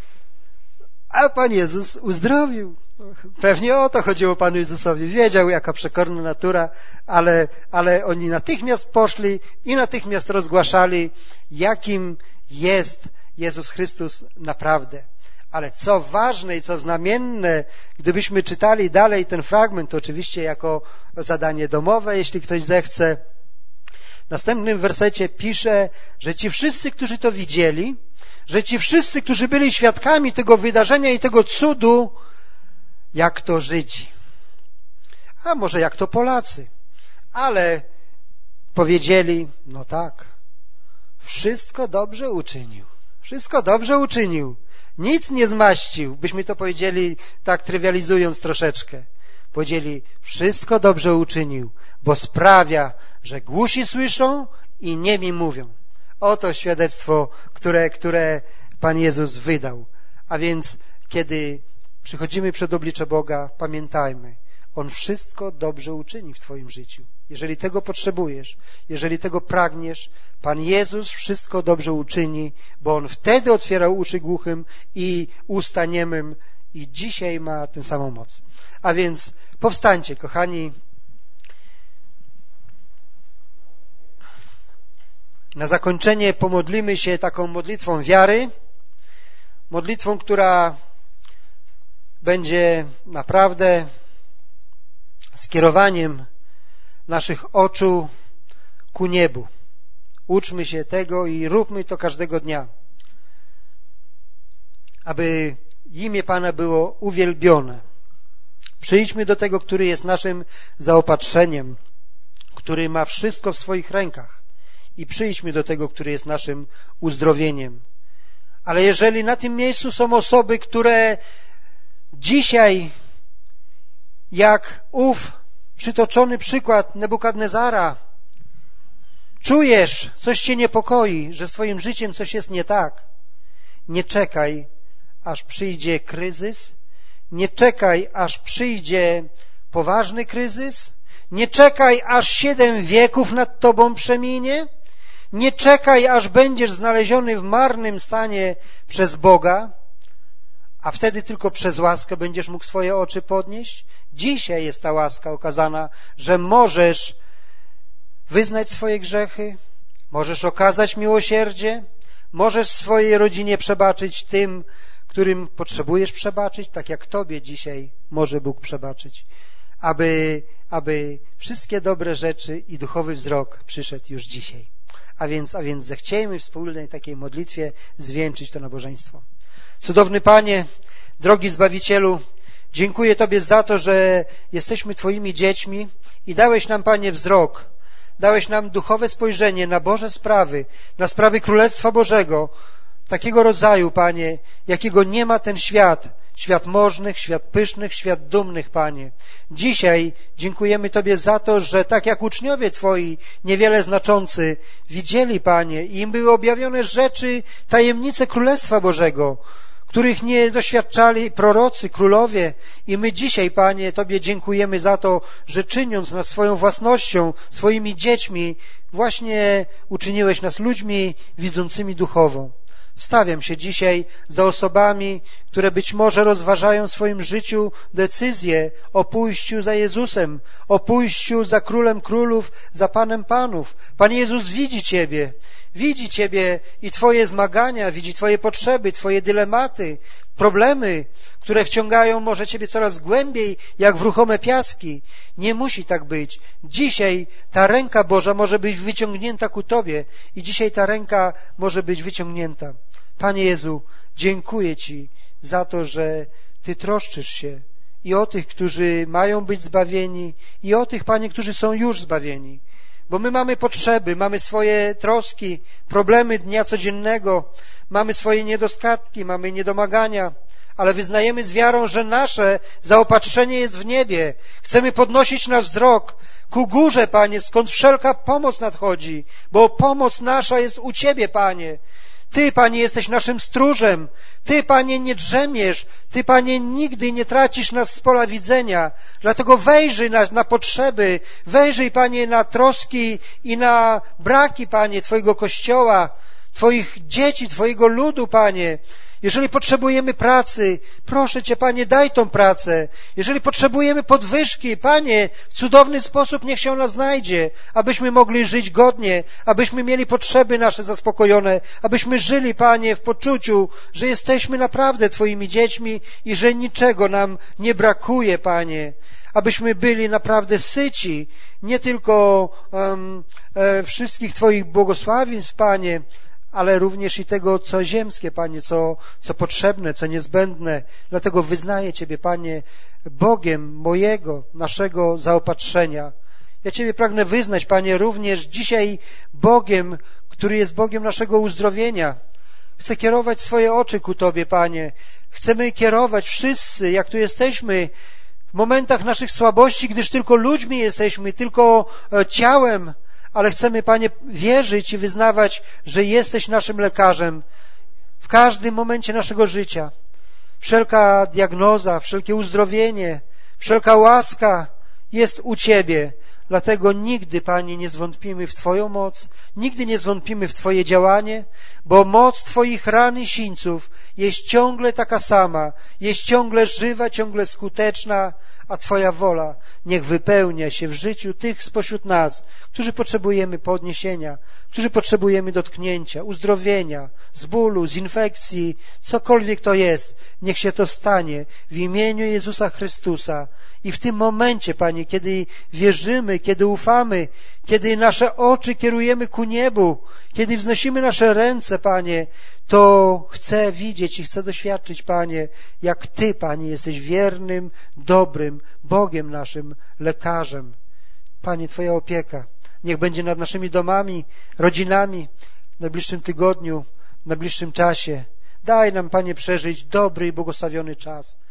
A Pan Jezus uzdrowił. Pewnie o to chodziło Panu Jezusowi. Wiedział, jaka przekorna natura, ale, ale oni natychmiast poszli i natychmiast rozgłaszali, jakim jest Jezus Chrystus naprawdę. Ale co ważne i co znamienne, gdybyśmy czytali dalej ten fragment, to oczywiście jako zadanie domowe, jeśli ktoś zechce. W następnym wersecie pisze, że ci wszyscy, którzy to widzieli, że ci wszyscy, którzy byli świadkami tego wydarzenia i tego cudu, jak to Żydzi, a może jak to Polacy, ale powiedzieli: no tak, wszystko dobrze uczynił, wszystko dobrze uczynił, nic nie zmaścił, byśmy to powiedzieli tak trywializując troszeczkę. Powiedzieli: wszystko dobrze uczynił, bo sprawia, że głusi słyszą i niemi mówią. Oto świadectwo, które, które Pan Jezus wydał. A więc kiedy przychodzimy przed oblicze Boga, pamiętajmy, On wszystko dobrze uczyni w Twoim życiu. Jeżeli tego potrzebujesz, jeżeli tego pragniesz, Pan Jezus wszystko dobrze uczyni, bo On wtedy otwierał uszy głuchym i usta niemym i dzisiaj ma tę samą moc. A więc powstańcie, kochani. Na zakończenie pomodlimy się taką modlitwą wiary, modlitwą, która będzie naprawdę skierowaniem naszych oczu ku niebu. Uczmy się tego i róbmy to każdego dnia, aby imię Pana było uwielbione Przyjdźmy do tego, który jest naszym zaopatrzeniem, który ma wszystko w swoich rękach i przyjdźmy do tego, który jest naszym uzdrowieniem. Ale jeżeli na tym miejscu są osoby, które dzisiaj, jak ów przytoczony przykład Nebukadnezara, czujesz, coś cię niepokoi, że z twoim życiem coś jest nie tak, nie czekaj, aż przyjdzie kryzys, nie czekaj, aż przyjdzie poważny kryzys, nie czekaj, aż siedem wieków nad tobą przeminie, nie czekaj, aż będziesz znaleziony w marnym stanie przez Boga, a wtedy tylko przez łaskę będziesz mógł swoje oczy podnieść. Dzisiaj jest ta łaska okazana, że możesz wyznać swoje grzechy, możesz okazać miłosierdzie, możesz swojej rodzinie przebaczyć tym, którym potrzebujesz przebaczyć, tak jak Tobie dzisiaj może Bóg przebaczyć, aby, aby wszystkie dobre rzeczy i duchowy wzrok przyszedł już dzisiaj. A więc, a więc zechciejmy w wspólnej takiej modlitwie zwieńczyć to nabożeństwo. Cudowny Panie, drogi Zbawicielu, dziękuję Tobie za to, że jesteśmy Twoimi dziećmi i dałeś nam, Panie, wzrok, dałeś nam duchowe spojrzenie na Boże sprawy, na sprawy Królestwa Bożego, takiego rodzaju, Panie, jakiego nie ma ten świat, świat możnych, świat pysznych, świat dumnych, Panie. Dzisiaj dziękujemy Tobie za to, że tak jak uczniowie Twoi, niewiele znaczący, widzieli, Panie, i im były objawione rzeczy, tajemnice Królestwa Bożego, których nie doświadczali prorocy, królowie. I my dzisiaj, Panie, Tobie dziękujemy za to, że czyniąc nas swoją własnością, swoimi dziećmi, właśnie uczyniłeś nas ludźmi widzącymi duchowo. Wstawiam się dzisiaj za osobami, które być może rozważają w swoim życiu decyzję o pójściu za Jezusem, o pójściu za Królem Królów, za Panem Panów. Pan Jezus widzi Ciebie, widzi Ciebie i Twoje zmagania, widzi Twoje potrzeby, Twoje dylematy, problemy, które wciągają może Ciebie coraz głębiej, jak w ruchome piaski. Nie musi tak być. Dzisiaj ta ręka Boża może być wyciągnięta ku Tobie i dzisiaj ta ręka może być wyciągnięta. Panie Jezu, dziękuję Ci za to, że Ty troszczysz się i o tych, którzy mają być zbawieni, i o tych, Panie, którzy są już zbawieni. Bo my mamy potrzeby, mamy swoje troski, problemy dnia codziennego, mamy swoje niedostatki, mamy niedomagania, ale wyznajemy z wiarą, że nasze zaopatrzenie jest w niebie. Chcemy podnosić nasz wzrok ku górze, Panie, skąd wszelka pomoc nadchodzi, bo pomoc nasza jest u Ciebie, Panie. Ty, Panie, jesteś naszym stróżem. Ty, Panie, nie drzemiesz. Ty, Panie, nigdy nie tracisz nas z pola widzenia. Dlatego wejrzyj na, na potrzeby. Wejrzyj, Panie, na troski i na braki, Panie, Twojego Kościoła, Twoich dzieci, Twojego ludu, Panie. Jeżeli potrzebujemy pracy, proszę Cię, Panie, daj tą pracę. Jeżeli potrzebujemy podwyżki, Panie, w cudowny sposób niech się ona znajdzie, abyśmy mogli żyć godnie, abyśmy mieli potrzeby nasze zaspokojone, abyśmy żyli, Panie, w poczuciu, że jesteśmy naprawdę Twoimi dziećmi i że niczego nam nie brakuje, Panie. Abyśmy byli naprawdę syci, nie tylko um, e, wszystkich Twoich błogosławieństw, Panie, ale również i tego, co ziemskie, Panie, co, co potrzebne, co niezbędne. Dlatego wyznaję Ciebie, Panie, Bogiem mojego, naszego zaopatrzenia. Ja Ciebie pragnę wyznać, Panie, również dzisiaj Bogiem, który jest Bogiem naszego uzdrowienia. Chcę kierować swoje oczy ku Tobie, Panie. Chcemy kierować wszyscy, jak tu jesteśmy, w momentach naszych słabości, gdyż tylko ludźmi jesteśmy, tylko ciałem, ale chcemy, Panie, wierzyć i wyznawać, że jesteś naszym lekarzem w każdym momencie naszego życia. Wszelka diagnoza, wszelkie uzdrowienie, wszelka łaska jest u Ciebie. Dlatego nigdy, Panie, nie zwątpimy w Twoją moc, nigdy nie zwątpimy w Twoje działanie, bo moc Twoich ran i sińców jest ciągle taka sama, jest ciągle żywa, ciągle skuteczna, a Twoja wola niech wypełnia się w życiu tych spośród nas, którzy potrzebujemy podniesienia, którzy potrzebujemy dotknięcia, uzdrowienia, z bólu, z infekcji, cokolwiek to jest, niech się to stanie w imieniu Jezusa Chrystusa. I w tym momencie, Panie, kiedy wierzymy, kiedy ufamy, kiedy nasze oczy kierujemy ku niebu, kiedy wznosimy nasze ręce, Panie, to chcę widzieć i chcę doświadczyć, Panie, jak Ty, Panie, jesteś wiernym, dobrym Bogiem naszym, lekarzem. Panie, Twoja opieka niech będzie nad naszymi domami, rodzinami w najbliższym tygodniu, w najbliższym czasie. Daj nam, Panie, przeżyć dobry i błogosławiony czas.